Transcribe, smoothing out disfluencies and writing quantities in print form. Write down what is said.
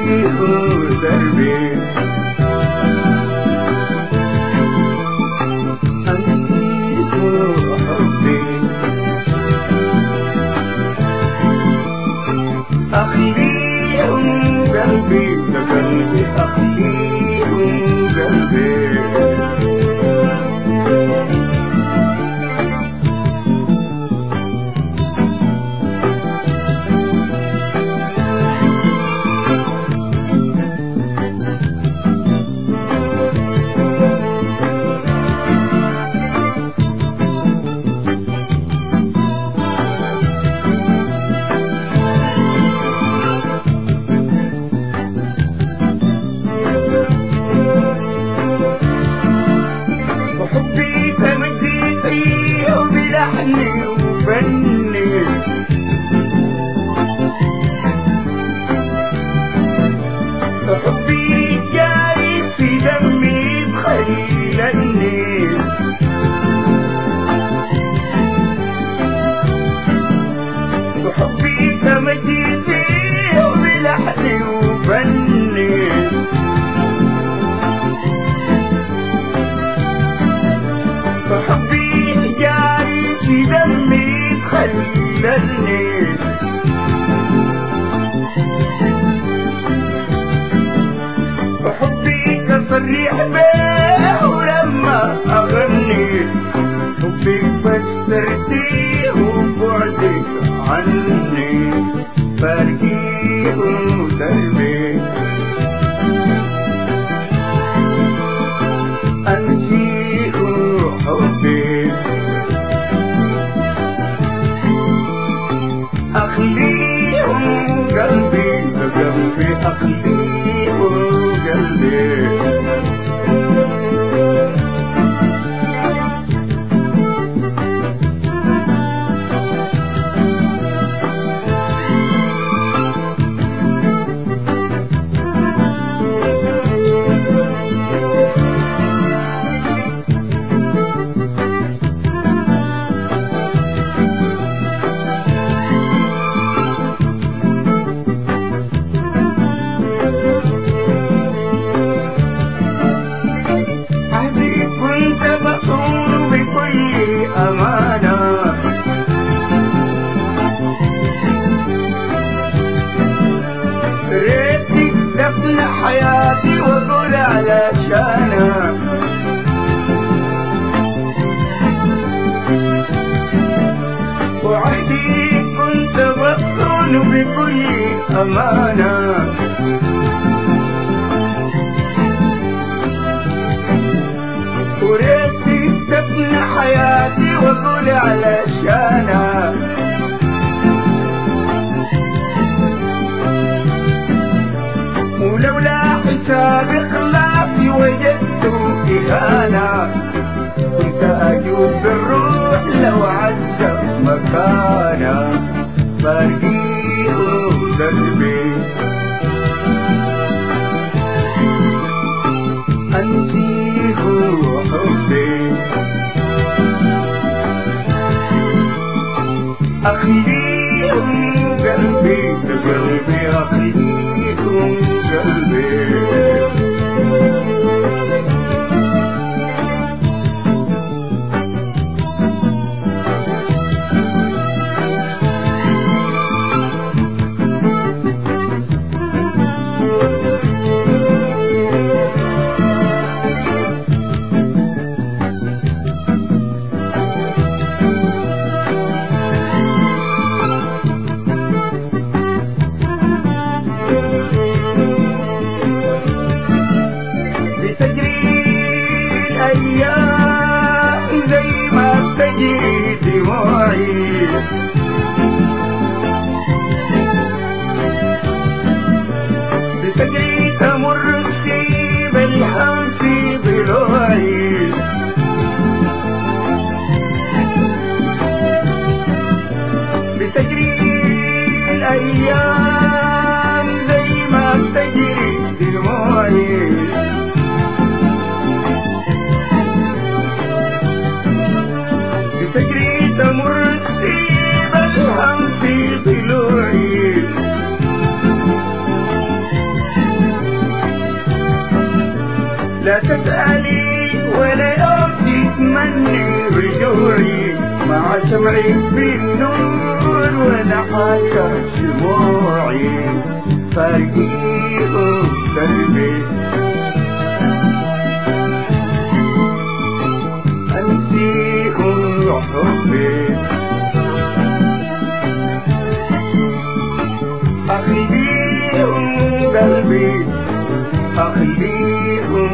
دربي أنت حبي أخليهم قلبي قلبي أخليهم قلبي بلحني وفني حبي جاري في دمي تخيلني حبي تمجيتي وبلحني وفني حبي جاري في دمي تخللني حبي كصريح بيه ولما أغني حبي فسرتي وبعدك عني فارقي ودربي أنتي حبي أخليهم قلبي قلبي أخليهم قلبي أمانة ريتك دفن حياتي وقول على شانا وعدي كنت بصون بكل أمانة وريتك دفن حياتي وقول على شانا ولولا حساب إخلاصي وجدت إهانة كنت أجوب بالروح لو عذب مكانا فارقي قلبي أنتي حبي أخليهم قلبي قلبي أخليهم قلبي الأيام زي ما بتجري دموعي بتجري تمر تسيب الهم في ضلوعي بتجري الأيام زي ما بتجري دموعي تجري تمر تسيب الهم في ضلوعي لا تسألي ولا يوم تتمني رجوعي مع سمعي بالنور ولا حاجة شموعي فارقيهم قلبي أنسيهم حبي أخليهم قلبي أخليهم